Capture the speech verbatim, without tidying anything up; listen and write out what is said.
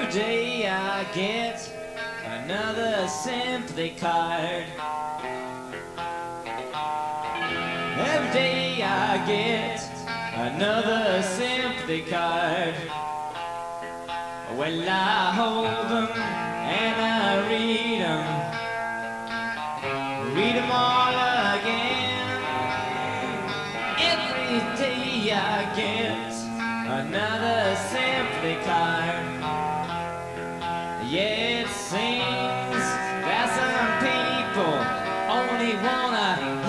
Every day I get another sympathy card. Every day I get another sympathy card. Well, I hold them and I read them, read them all again. Every day I get another sympathy card. Yeah, it seems that some people only wanna